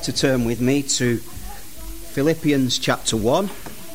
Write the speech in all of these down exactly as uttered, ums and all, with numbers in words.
to turn with me to Philippians chapter one.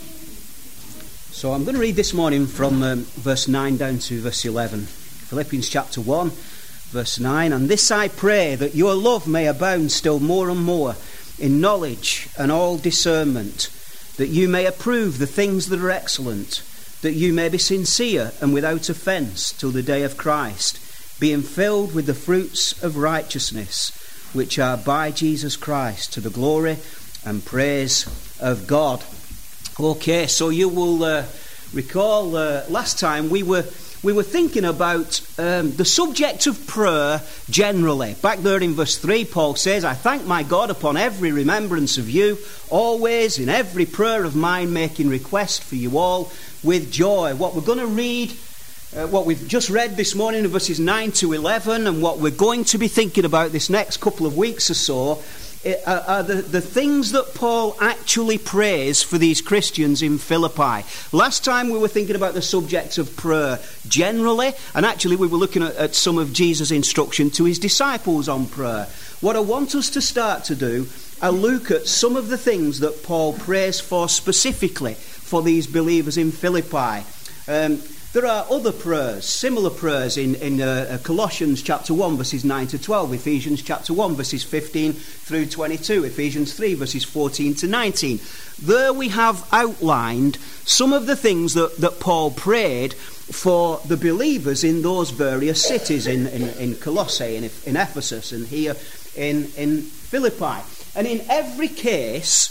So I'm going to read this morning from um, verse nine down to verse eleven. Philippians chapter one, verse nine. And this I pray, that your love may abound still more and more in knowledge and all discernment, that you may approve the things that are excellent, that you may be sincere and without offence till the day of Christ, being filled with the fruits of righteousness, which are by Jesus Christ, to the glory and praise of God. Okay, so you will uh, recall uh, last time we were we were thinking about um, the subject of prayer generally. Back there in verse three, Paul says, I thank my God upon every remembrance of you, always in every prayer of mine making request for you all with joy. What we're going to read, uh, what we've just read this morning in verses nine to eleven, and what we're going to be thinking about this next couple of weeks or so, uh, are the, the things that Paul actually prays for these Christians in Philippi. Last time we were thinking about the subject of prayer generally, and actually we were looking at, at some of Jesus' instruction to his disciples on prayer. What I want us to start to do, I look at some of the things that Paul prays for specifically for these believers in Philippi. Um, there are other prayers, similar prayers in, in uh, Colossians chapter one, verses nine to twelve, Ephesians chapter one, verses fifteen through twenty-two, Ephesians three, verses fourteen to nineteen. There we have outlined some of the things that, that Paul prayed for the believers in those various cities, in, in, in Colossae, in, in Ephesus, and here in, in Philippi. And in every case,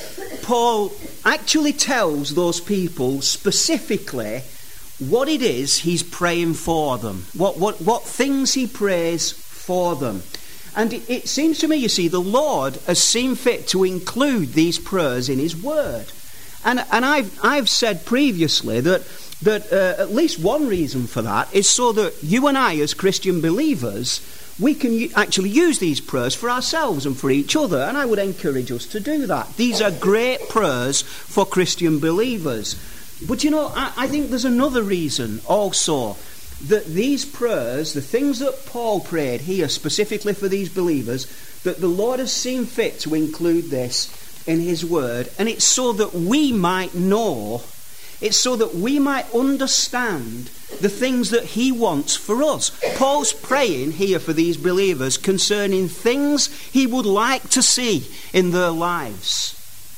Paul actually tells those people specifically what it is he's praying for them, what what what things he prays for them. And it, it seems to me, you see, the Lord has seen fit to include these prayers in his word. And and I've I've said previously that that uh, at least one reason for that is so that you and I, as Christian believers, we can u- actually use these prayers for ourselves and for each other, and I would encourage us to do that. These are great prayers for Christian believers. But you know, I, I think there's another reason also, that these prayers, the things that Paul prayed here specifically for these believers, that the Lord has seen fit to include this in his word, and it's so that we might know, it's so that we might understand the things that he wants for us. Paul's praying here for these believers concerning things he would like to see in their lives.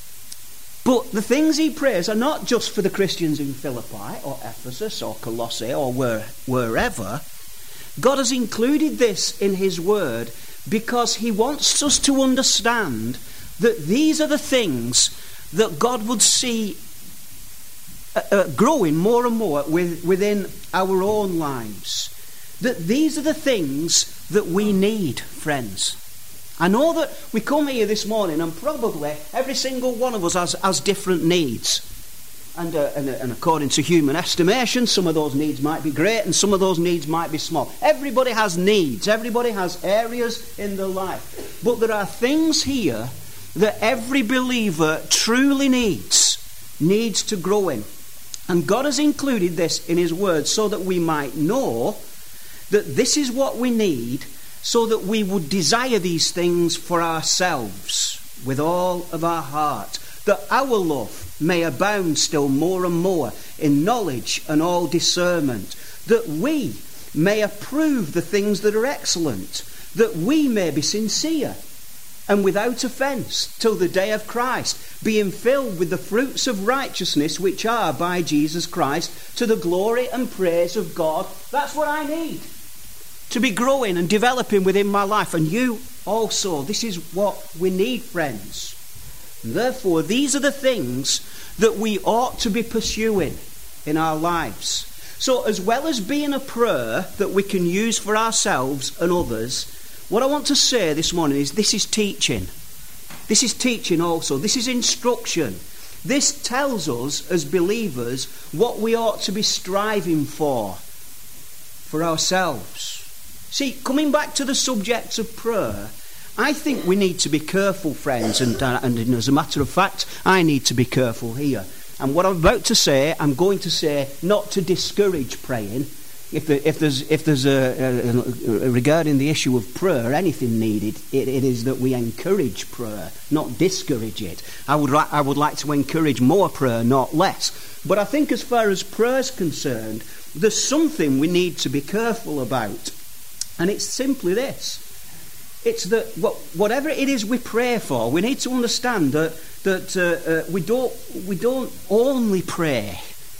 But the things he prays are not just for the Christians in Philippi or Ephesus or Colossae or where, wherever. God has included this in his word because he wants us to understand that these are the things that God would see uh, uh, growing more and more with, within our own lives. That these are the things that we need, friends. I know that we come here this morning and probably every single one of us has, has different needs. And, uh, and, uh, and according to human estimation, some of those needs might be great and some of those needs might be small. Everybody has needs. Everybody has areas in their life. But there are things here that every believer truly needs, needs to grow in. And God has included this in his word so that we might know that this is what we need, so that we would desire these things for ourselves with all of our heart, that our love may abound still more and more in knowledge and all discernment, that we may approve the things that are excellent, that we may be sincere and without offence till the day of Christ, being filled with the fruits of righteousness which are by Jesus Christ, to the glory and praise of God. That's what I need to be growing and developing within my life, and you also. This is what we need, friends. And therefore, these are the things that we ought to be pursuing in our lives. So as well as being a prayer that we can use for ourselves and others, what I want to say this morning is this is teaching. This is teaching also. This is instruction. This tells us as believers what we ought to be striving for, for ourselves. See, coming back to the subject of prayer, I think we need to be careful, friends, and, uh, and as a matter of fact, I need to be careful here. And what I'm about to say, I'm going to say not to discourage praying, if, the, if there's, if there's a, a, a, regarding the issue of prayer, anything needed, it, it is that we encourage prayer, not discourage it. I would, I would like to encourage more prayer, not less. But I think as far as prayer is concerned, there's something we need to be careful about. And it's simply this. It's that what, whatever it is we pray for, we need to understand that, that uh, uh, we, don't, we don't only pray.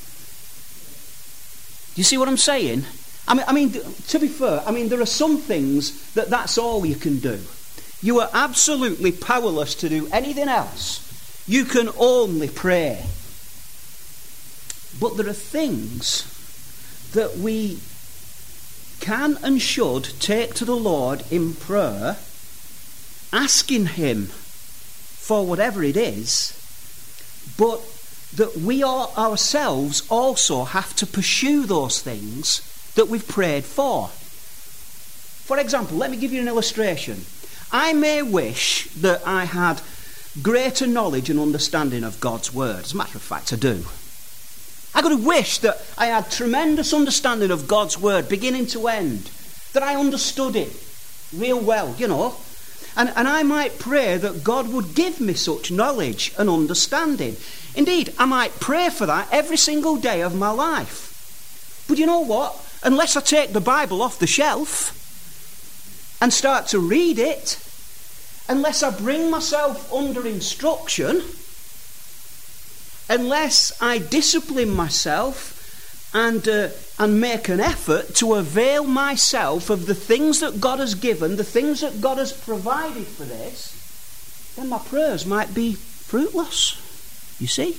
Do you see what I'm saying? I mean, I mean, to be fair, I mean, there are some things that that's all you can do. You are absolutely powerless to do anything else. You can only pray. But there are things that we can and should take to the Lord in prayer, asking him for whatever it is, but that we are ourselves also have to pursue those things that we've prayed for. For example, let me give you an illustration. I may wish that I had greater knowledge and understanding of God's word. As a matter of fact, I do. I could have wished that I had tremendous understanding of God's word, beginning to end, that I understood it real well, you know. And, and I might pray that God would give me such knowledge and understanding. Indeed, I might pray for that every single day of my life. But you know what? Unless I take the Bible off the shelf and start to read it, unless I bring myself under instruction, unless I discipline myself and uh, and make an effort to avail myself of the things that God has given, the things that God has provided for this, then my prayers might be fruitless. You see?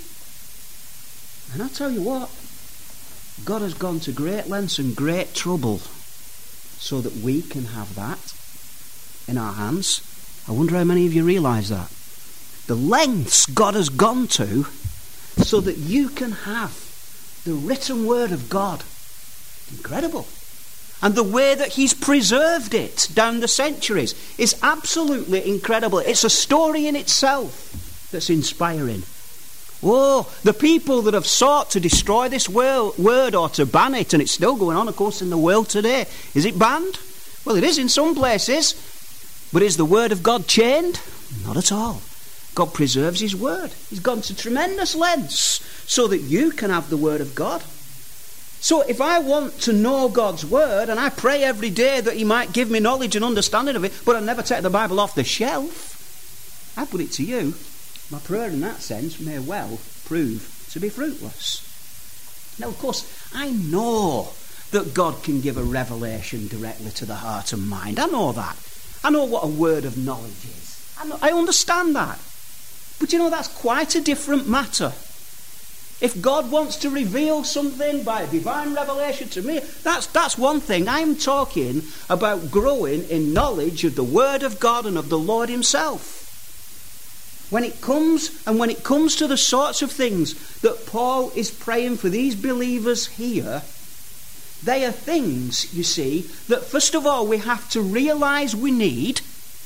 And I tell you what, God has gone to great lengths and great trouble so that we can have that in our hands. I wonder how many of you realise that. The lengths God has gone to so that you can have the written word of God. Incredible. And the way that he's preserved it down the centuries is absolutely incredible. It's a story in itself that's inspiring. Oh, the people that have sought to destroy this word or to ban it, and it's still going on, of course, in the world today. Is it banned? Well, it is in some places. But is the word of God chained? Not at all. God preserves his word. He's gone to tremendous lengths so that you can have the word of God. So if I want to know God's word, and I pray every day that he might give me knowledge and understanding of it, but I never take the Bible off the shelf, I put it to you, my prayer in that sense may well prove to be fruitless. Now, of course, I know that God can give a revelation directly to the heart and mind. I know that. I know what a word of knowledge is. I know, I understand that. But you know, that's quite a different matter. If God wants to reveal something by divine revelation to me, that's, that's one thing. I'm talking about growing in knowledge of the word of God and of the Lord himself. When it comes, and when it comes to the sorts of things that Paul is praying for these believers here, they are things, you see, that first of all we have to realise we need,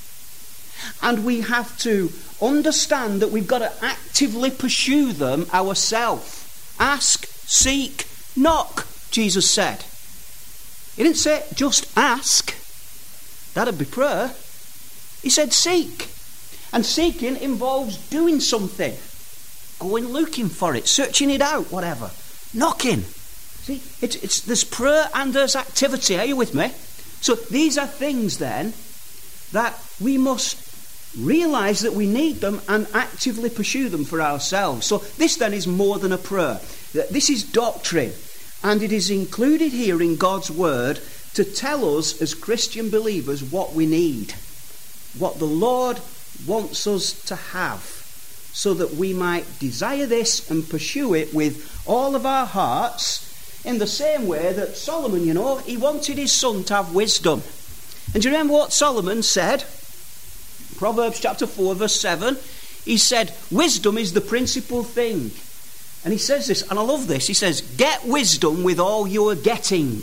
and we have to understand that we've got to actively pursue them ourselves. Ask, seek, knock, Jesus said. He didn't say just ask. That'd be prayer. He said seek. And seeking involves doing something. Going looking for it, searching it out, whatever. Knocking. See, it's, it's, there's prayer and there's activity. Are you with me? So these are things then that we must realise that we need them and actively pursue them for ourselves. So this then is more than a prayer. This is doctrine, and it is included here in God's word to tell us as Christian believers what we need, what the Lord wants us to have, so that we might desire this and pursue it with all of our hearts, in the same way that Solomon, you know, he wanted his son to have wisdom. And do you remember what Solomon said? Proverbs chapter four verse seven. He said, wisdom is the principal thing. And he says this, and I love this. He says, get wisdom with all you are getting.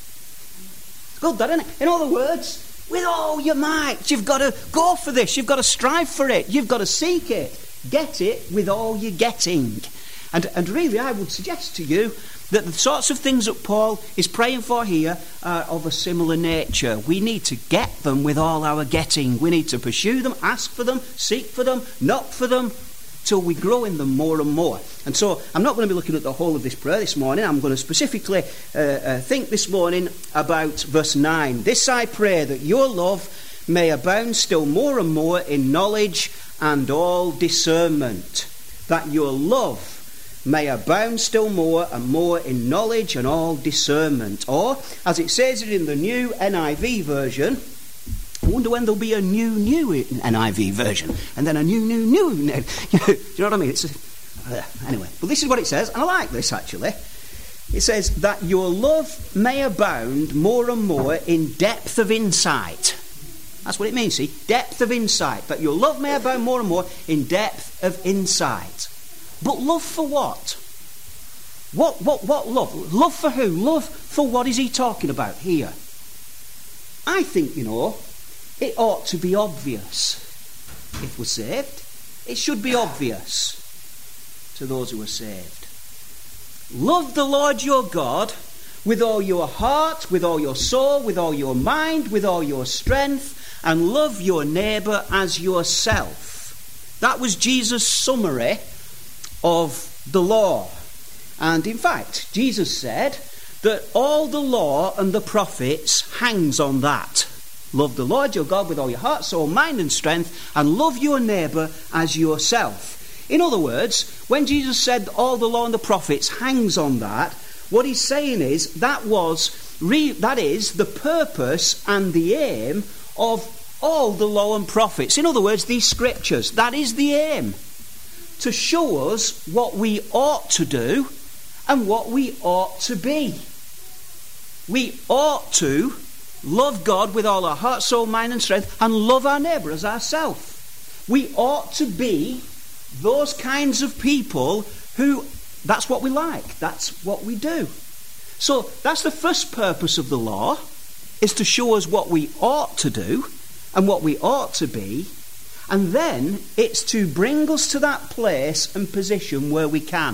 Good, that, isn't it? In other words, with all your might, you've got to go for this. You've got to strive for it. You've got to seek it. Get it with all you're getting. And, and really, I would suggest to you that the sorts of things that Paul is praying for here are of a similar nature. We need to get them with all our getting. We need to pursue them, ask for them, seek for them, knock for them, till we grow in them more and more. And so I'm not going to be looking at the whole of this prayer this morning. I'm going to specifically uh, uh, think this morning about verse nine. This I pray, that your love may abound still more and more in knowledge and all discernment. That your love may abound still more and more in knowledge and all discernment. Or, as it says it in the new N I V version, I wonder when there'll be a new, new N I V version, and then a new, new, new. Do you know what I mean? It's a, uh, anyway, but this is what it says, and I like this actually. It says that your love may abound more and more in depth of insight. That's what it means, see? Depth of insight. That your love may abound more and more in depth of insight. But love for what? What, what, what love? Love for who? Love for what is he talking about here? I think, you know, it ought to be obvious. If we're saved, it should be obvious to those who are saved. Love the Lord your God with all your heart, with all your soul, with all your mind, with all your strength, and love your neighbour as yourself. That was Jesus' summary of the law. And in fact, Jesus said that all the law and the prophets hangs on that. Love the Lord your God with all your heart, soul, mind and strength, and love your neighbour as yourself. In other words, when Jesus said all the law and the prophets hangs on that, what he's saying is that was re- that is the purpose and the aim of all the law and prophets. In other words, these scriptures, that is the aim. To show us what we ought to do and what we ought to be. We ought to love God with all our heart, soul, mind and strength, and love our neighbour as ourselves. We ought to be those kinds of people who, that's what we like, that's what we do. So that's the first purpose of the law, is to show us what we ought to do and what we ought to be. And then it's to bring us to that place and position where we can.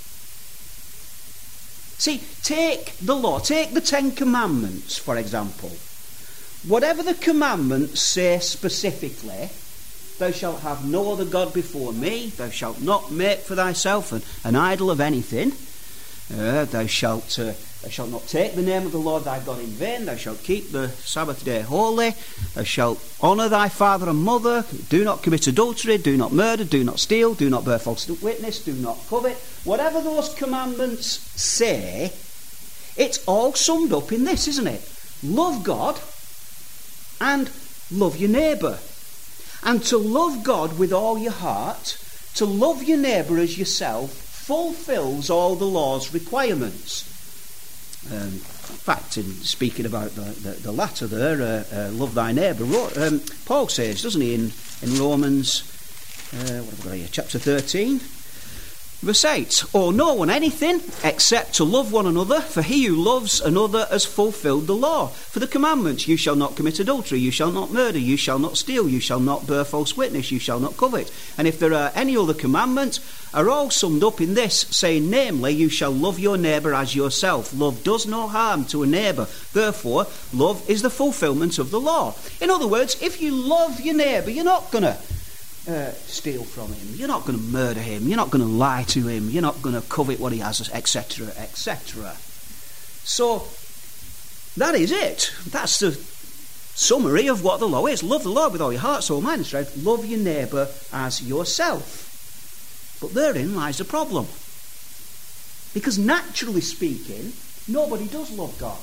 See, take the law, take the Ten Commandments, for example. Whatever the commandments say specifically, thou shalt have no other God before me, thou shalt not make for thyself an, an idol of anything, uh, thou shalt... Uh, Thou shalt not take the name of the Lord thy God in vain. Thou shalt keep the Sabbath day holy. Thou shalt honour thy father and mother. Do not commit adultery. Do not murder. Do not steal. Do not bear false witness. Do not covet. Whatever those commandments say, it's all summed up in this, isn't it? Love God and love your neighbour. And to love God with all your heart, to love your neighbour as yourself, fulfills all the law's requirements. Um, in fact, in speaking about the, the, the latter there, uh, uh, love thy neighbour, um, Paul says, doesn't he, in, in Romans, uh, what have I got here, chapter thirteen, verse eight, owe no one anything except to love one another, for he who loves another has fulfilled the law. For the commandments, you shall not commit adultery, you shall not murder, you shall not steal, you shall not bear false witness, you shall not covet. And if there are any other commandments, are all summed up in this, saying, namely, you shall love your neighbour as yourself. Love does no harm to a neighbour. Therefore, love is the fulfilment of the law. In other words, if you love your neighbour, you're not going to uh, steal from him. You're not going to murder him. You're not going to lie to him. You're not going to covet what he has, et cetera, et cetera. So, that is it. That's the summary of what the law is. Love the Lord with all your heart, soul, mind and strength. Love your neighbour as yourself. But therein lies the problem. Because naturally speaking, nobody does love God.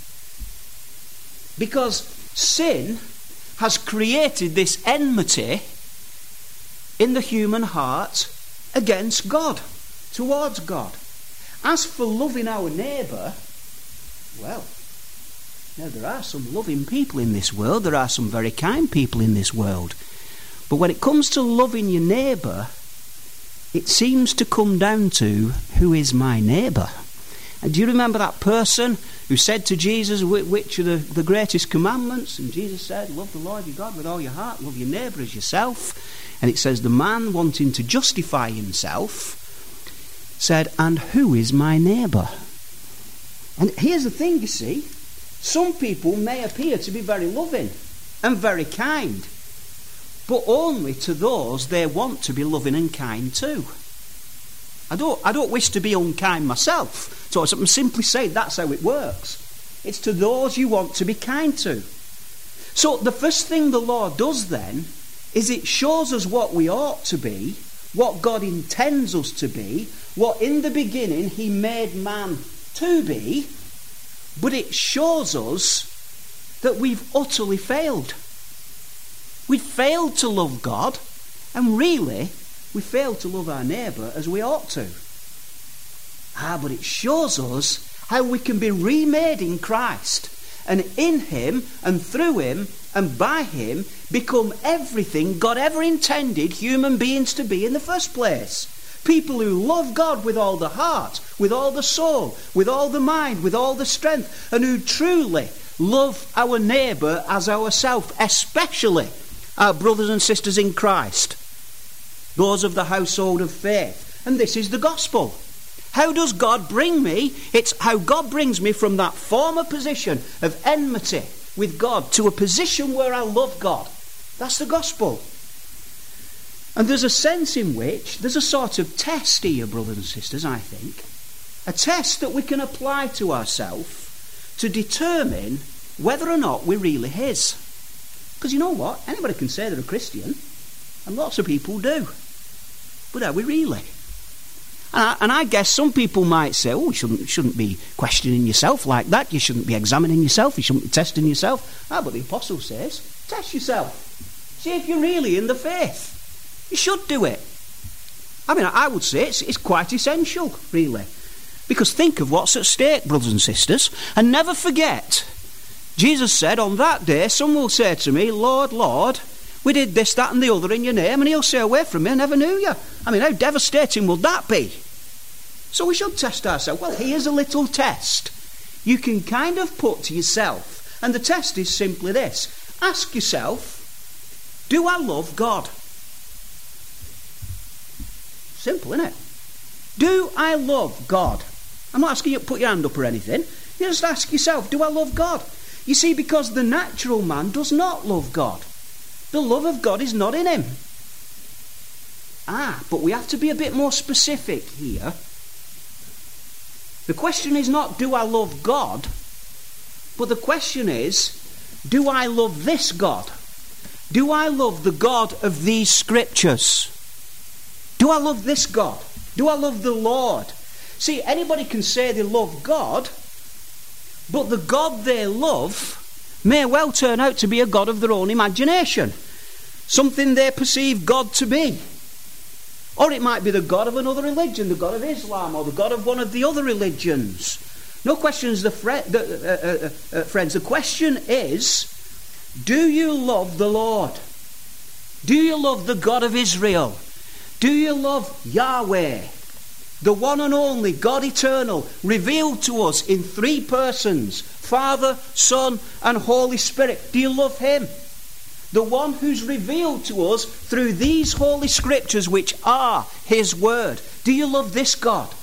Because sin has created this enmity in the human heart against God, towards God. As for loving our neighbour, well, now there are some loving people in this world, there are some very kind people in this world. But when it comes to loving your neighbour, it seems to come down to, who is my neighbour? And do you remember that person who said to Jesus, which are the, the greatest commandments? And Jesus said, love the Lord your God with all your heart, love your neighbour as yourself. And it says the man wanting to justify himself said, and who is my neighbour? And here's the thing, you see. Some people may appear to be very loving and very kind, but only to those they want to be loving and kind to. I don't, I don't wish to be unkind myself, so I'm simply saying that's how it works. It's to those you want to be kind to. So the first thing the Lord does then is it shows us what we ought to be, what God intends us to be, what in the beginning he made man to be, but it shows us that we've utterly failed. We've failed to love God, and really, we failed to love our neighbour as we ought to. Ah, but it shows us how we can be remade in Christ, and in him, and through him, and by him, become everything God ever intended human beings to be in the first place. People who love God with all the heart, with all the soul, with all the mind, with all the strength, and who truly love our neighbour as ourselves, especially our brothers and sisters in Christ, those of the household of faith. And this is the gospel. How does God bring me? It's how God brings me from that former position of enmity with God to a position where I love God. That's the gospel. And there's a sense in which there's a sort of test here, brothers and sisters, I think. A test that we can apply to ourselves to determine whether or not we're really his. Because you know what? Anybody can say they're a Christian, and lots of people do. But are we really? And I, and I guess some people might say, oh, you shouldn't, shouldn't be questioning yourself like that. You shouldn't be examining yourself. You shouldn't be testing yourself. Ah, but the apostle says, test yourself. See if you're really in the faith. You should do it. I mean, I would say it's, it's quite essential, really. Because think of what's at stake, brothers and sisters. And never forget, Jesus said, on that day, some will say to me, Lord, Lord, we did this, that and the other in your name. And he'll say, away from me, I never knew you. I mean, how devastating would that be? So we should test ourselves. Well, here's a little test you can kind of put to yourself. And the test is simply this. Ask yourself, do I love God? Simple, isn't it? Do I love God? I'm not asking you to put your hand up or anything. You just ask yourself, do I love God? You see, because the natural man does not love God. The love of God is not in him. Ah, but we have to be a bit more specific here. The question is not, do I love God? But the question is, do I love this God? Do I love the God of these scriptures? Do I love this God? Do I love the Lord? See, anybody can say they love God, but the God they love may well turn out to be a God of their own imagination. Something they perceive God to be. Or it might be the God of another religion, the God of Islam, or the God of one of the other religions. No questions, the, fre- the uh, uh, uh, friends. The question is, do you love the Lord? Do you love the God of Israel? Do you love Yahweh, the one and only God eternal, revealed to us in three persons, Father, Son, and Holy Spirit? Do you love him? The one who's revealed to us through these holy scriptures, which are his word. Do you love this God?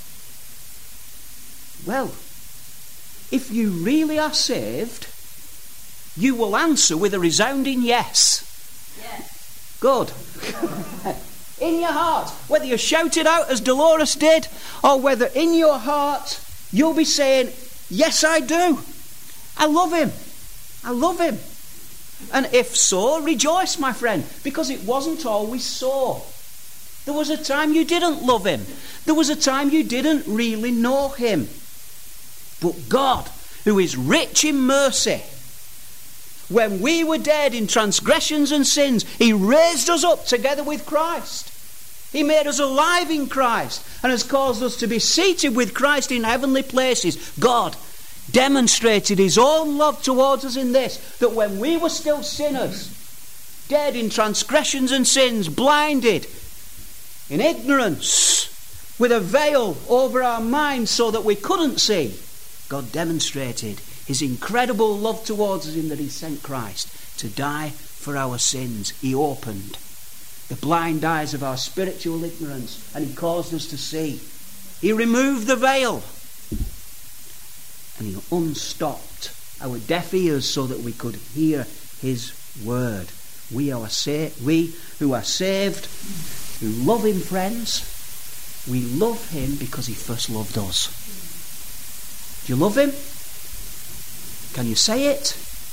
Well, if you really are saved, you will answer with a resounding yes. Yes. Good. In your heart, whether you shout it out as Dolores did, or whether in your heart you'll be saying, yes, I do. I love him. I love him. And if so, rejoice, my friend, because it wasn't always so. There was a time you didn't love him. There was a time you didn't really know him. But God, who is rich in mercy, when we were dead in transgressions and sins, he raised us up together with Christ. He made us alive in Christ and has caused us to be seated with Christ in heavenly places. God demonstrated his own love towards us in this, that when we were still sinners, dead in transgressions and sins, blinded in ignorance, with a veil over our minds so that we couldn't see, God demonstrated his incredible love towards us in that he sent Christ to die for our sins. He opened the blind eyes of our spiritual ignorance and he caused us to see. He removed the veil. And he unstopped our deaf ears so that we could hear his word. We are sa- we who are saved, who love him, friends, we love him because he first loved us. Do you love him? Can you say it?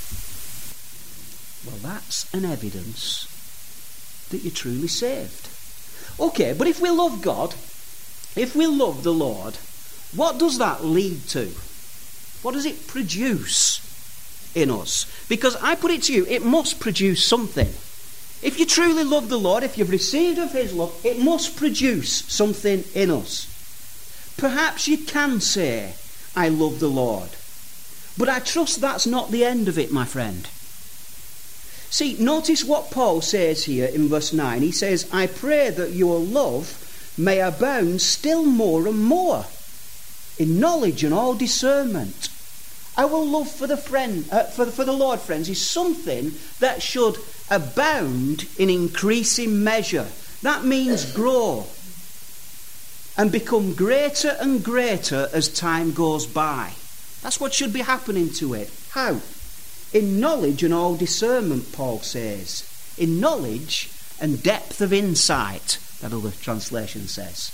Well, that's an evidence that you're truly saved. Okay, but if we love God, if we love the Lord, what does that lead to? What does it produce in us? Because I put it to you, it must produce something. If you truly love the Lord, if you've received of his love, it must produce something in us. Perhaps you can say, I love the Lord. But I trust that's not the end of it, my friend. See, notice what Paul says here in verse nine. He says, I pray that your love may abound still more and more in knowledge and all discernment. Our love for the friend, uh, for, the, for the Lord, friends, is something that should abound in increasing measure. That means grow and become greater and greater as time goes by. That's what should be happening to it. How? In knowledge and all discernment, Paul says. In knowledge and depth of insight, that other translation says.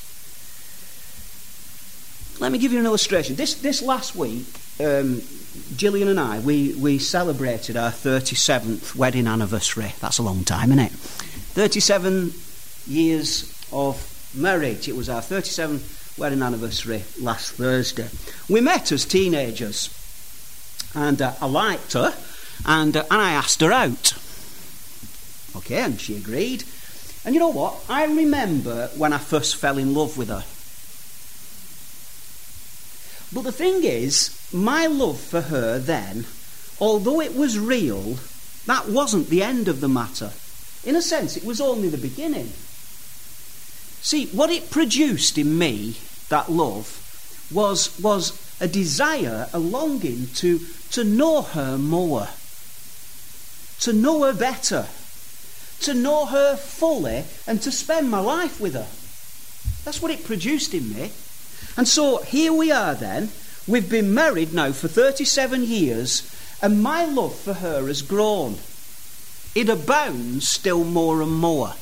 Let me give you an illustration. This this last week, um, Gillian and I, we, we celebrated our thirty-seventh wedding anniversary. That's a long time, isn't it? thirty-seven years of marriage. It was our thirty-seventh wedding anniversary last Thursday. We met as teenagers, and uh, I liked her, and, uh, and I asked her out. Okay, and she agreed. And you know what? I remember when I first fell in love with her. But the thing is, my love for her then, although it was real, that wasn't the end of the matter. In a sense, it was only the beginning. See, what it produced in me, that love, was, was a desire, a longing to, to know her more, to know her better, to know her fully, and to spend my life with her. That's what it produced in me. And so here we are then. We've been married now for thirty-seven years, and my love for her has grown. It abounds still more and more.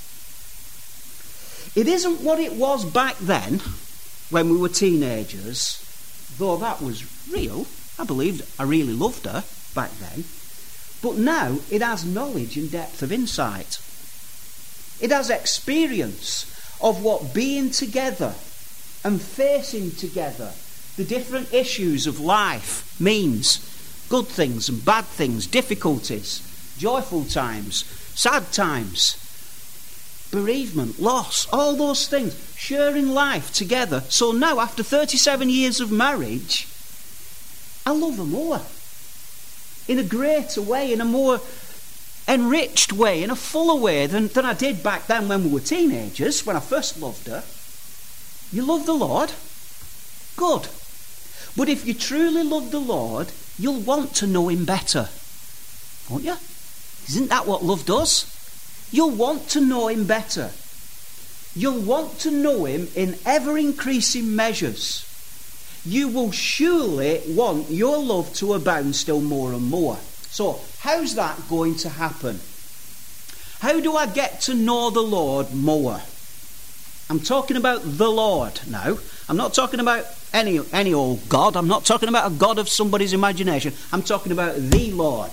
It isn't what it was back then, when we were teenagers, though that was real. I believed I really loved her back then. But now it has knowledge and depth of insight. It has experience of what being together and facing together the different issues of life means. Good things and bad things, difficulties, joyful times, sad times, bereavement, loss, all those things, sharing life together. So now, after thirty-seven years of marriage, I love her more, in a greater way, in a more enriched way, in a fuller way than, than I did back then when we were teenagers, when I first loved her. You love the Lord? Good. But if you truly love the Lord, you'll want to know him better, won't you? Isn't that what love does? You'll want to know him better. You'll want to know him in ever-increasing measures. You will surely want your love to abound still more and more. So, how's that going to happen? How do I get to know the Lord more? I'm talking about the Lord now. I'm not talking about any, any old God. I'm not talking about a God of somebody's imagination. I'm talking about the Lord.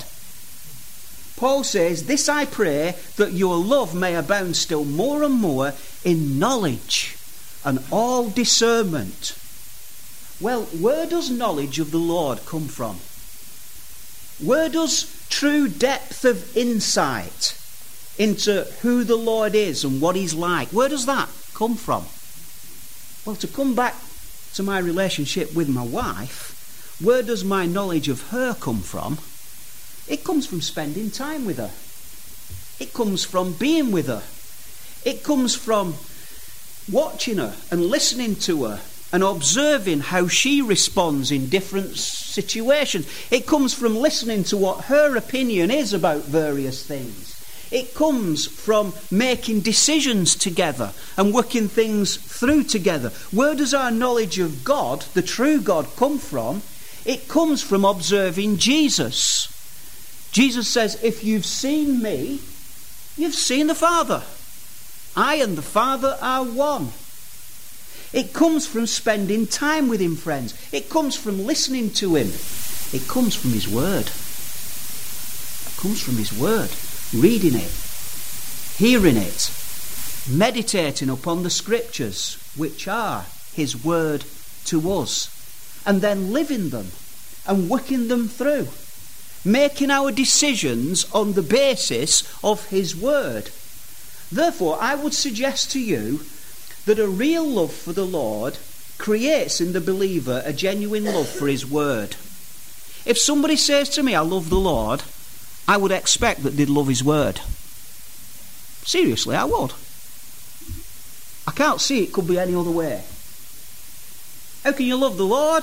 Paul says, this I pray, that your love may abound still more and more in knowledge and all discernment. Well, where does knowledge of the Lord come from? Where does true depth of insight into who the Lord is and what he's like, where does that come from? Well, to come back to my relationship with my wife, where does my knowledge of her come from? It comes from spending time with her. It comes from being with her. It comes from watching her and listening to her and observing how she responds in different situations. It comes from listening to what her opinion is about various things. It comes from making decisions together and working things through together. Where does our knowledge of God, the true God, come from? It comes from observing Jesus. Jesus says, if you've seen me, you've seen the Father. I and the Father are one. It comes from spending time with him, friends. It comes from listening to him. It comes from his word. It comes from his word. Reading it, hearing it, meditating upon the scriptures, which are his word to us, and then living them and working them through, making our decisions on the basis of his word. Therefore, I would suggest to you that a real love for the Lord creates in the believer a genuine love for his word. If somebody says to me, I love the Lord, I would expect that they'd love his word. Seriously, I would. I can't see it could be any other way. How can you love the Lord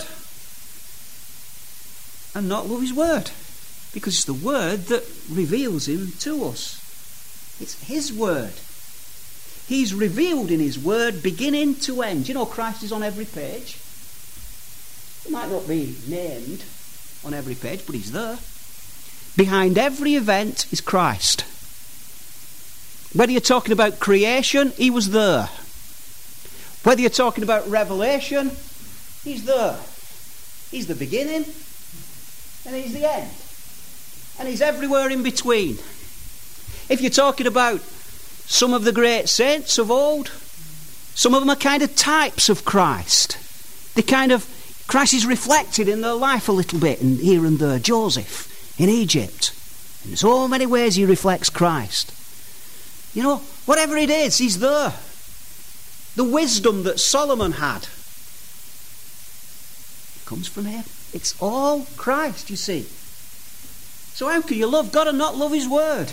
and not love his word? Because it's the word that reveals him to us. It's his word. He's revealed in his word beginning to end. You know, Christ is on every page. He might not be named on every page, but he's there. Behind every event is Christ. Whether you're talking about creation, he was there. Whether you're talking about revelation, he's there. He's the beginning and he's the end. And he's everywhere in between. If you're talking about some of the great saints of old, some of them are kind of types of Christ. They kind of, Christ is reflected in their life a little bit, and here and there. Joseph in Egypt. In so many ways he reflects Christ. You know, whatever it is, he's there. The wisdom that Solomon had, it comes from him. It's all Christ, you see. So how can you love God and not love his word?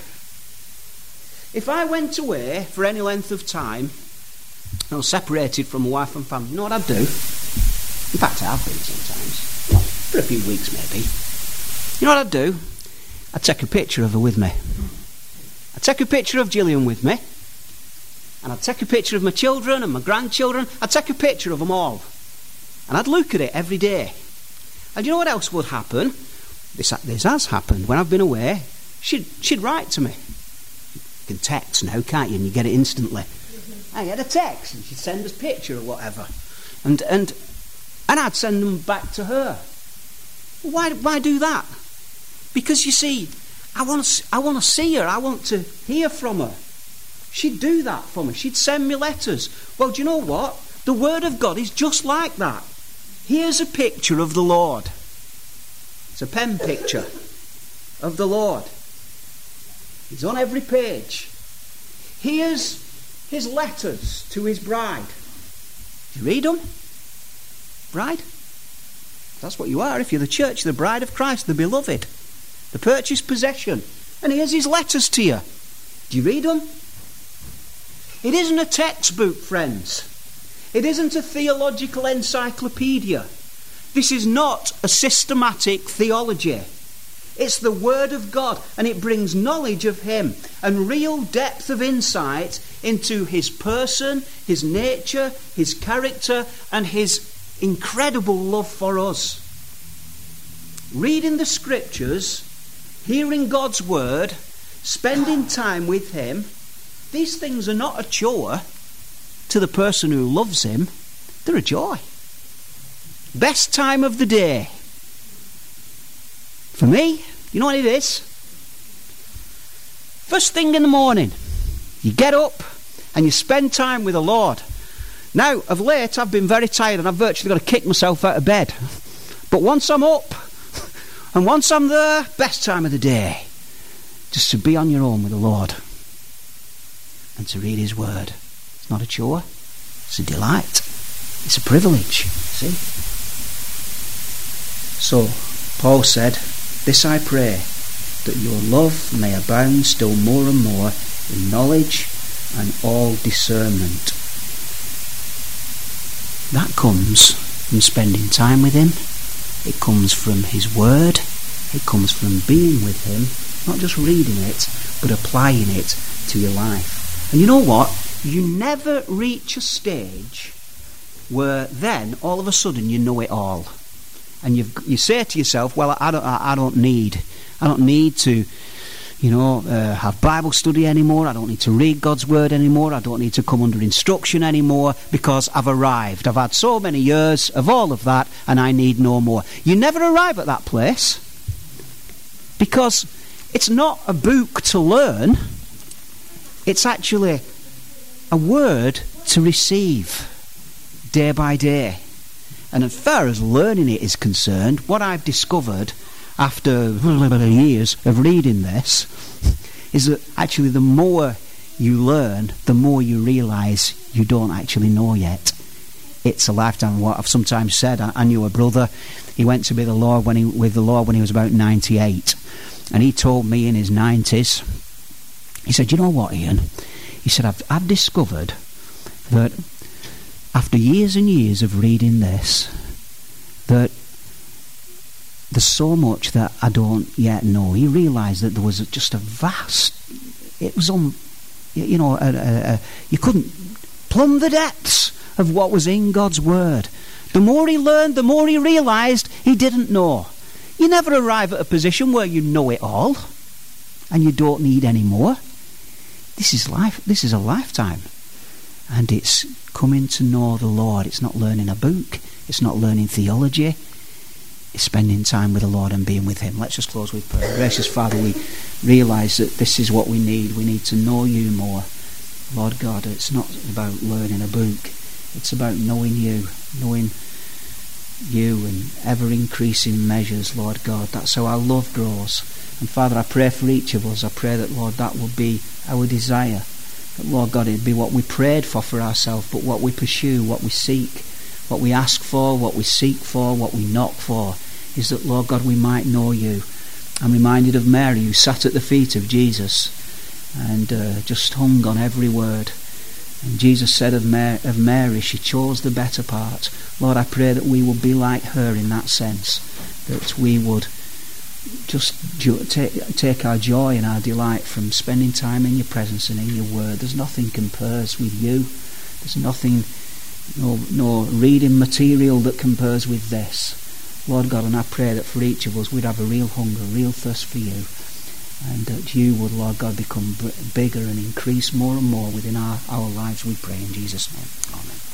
If I went away for any length of time, I was separated from my wife and family, you know what I'd do? In fact, I have been sometimes. Well, for a few weeks maybe. You know what I'd do? I'd take a picture of her with me. I'd take a picture of Gillian with me. And I'd take a picture of my children and my grandchildren. I'd take a picture of them all. And I'd look at it every day. And you know what else would happen? This, this has happened. When I've been away, she'd, she'd write to me. You can text now, can't you? And you get it instantly. I had a text, and she'd send us a picture or whatever. And and and I'd send them back to her. Why why do that? Because you see, I want to I want to see her. I want to hear from her. She'd do that for me. She'd send me letters. Well, do you know what? The Word of God is just like that. Here's a picture of the Lord. It's a pen picture of the Lord. He's on every page. Here's his letters to his bride. Do you read them? Bride? That's what you are if you're the church, the bride of Christ, the beloved, the purchased possession. And here's his letters to you. Do you read them? It isn't a textbook, friends. It isn't a theological encyclopedia. This is not a systematic theology. It's the Word of God, and it brings knowledge of him and real depth of insight into his person, his nature, his character, and his incredible love for us. Reading the scriptures, hearing God's word, spending time with him, these things are not a chore to the person who loves him. They're a joy. Best time of the day. For me, you know what it is? First thing in the morning, you get up and you spend time with the Lord. Now, of late, I've been very tired and I've virtually got to kick myself out of bed. But once I'm up and once I'm there, best time of the day. Just to be on your own with the Lord and to read his word. It's not a chore. It's a delight. It's a privilege. See? So, Paul said, "This I pray, that your love may abound still more and more in knowledge and all discernment." That comes from spending time with him. It comes from his word, It comes from being with him, not just reading it, but applying it to your life. And you know what? You never reach a stage where then all of a sudden you know it all, and you you say to yourself, "Well, I don't, I, I don't need, I don't need to, you know, uh, have Bible study anymore. I don't need to read God's word anymore. I don't need to come under instruction anymore because I've arrived. I've had so many years of all of that, and I need no more." You never arrive at that place, because it's not a book to learn. It's actually a word to receive day by day. And as far as learning it is concerned, what I've discovered after years of reading this is that actually the more you learn, the more you realise you don't actually know yet. It's a lifetime. What I've sometimes said, I, I knew a brother, he went to be the Lord when he, with the Lord when he was about ninety-eight, and he told me in his nineties, he said, "You know what, Ian?" He said, I've, I've discovered that after years and years of reading this, that there's so much that I don't yet know. He realised that there was just a vast, it was on, you know, a, a, a, you couldn't plumb the depths of what was in God's word. The more he learned, the more he realised he didn't know. You never arrive at a position where you know it all and you don't need any more. This is life. This is a lifetime. And it's coming to know the Lord. It's not learning a book. It's not learning theology. It's spending time with the Lord and being with him. Let's just close with prayer. Gracious Father, we realise that this is what we need. We need to know you more. Lord God, it's not about learning a book. It's about knowing you, knowing you in ever-increasing measures, Lord God. That's how our love grows. And Father, I pray for each of us. I pray that, Lord, that will be our desire. That, Lord God, it'd be what we prayed for for ourselves, but what we pursue, what we seek, what we ask for, what we seek for, what we knock for, is that, Lord God, we might know you. I'm reminded of Mary, who sat at the feet of Jesus and uh, just hung on every word. And Jesus said of Mary, of Mary, she chose the better part. Lord, I pray that we will be like her in that sense, that we would just take, take our joy and our delight from spending time in your presence and in your word. There's nothing compares with you. There's nothing, no, no reading material that compares with this. Lord God, and I pray that for each of us we'd have a real hunger, a real thirst for you, and that you would, Lord God, become bigger and increase more and more within our, our lives, we pray in Jesus' name. Amen.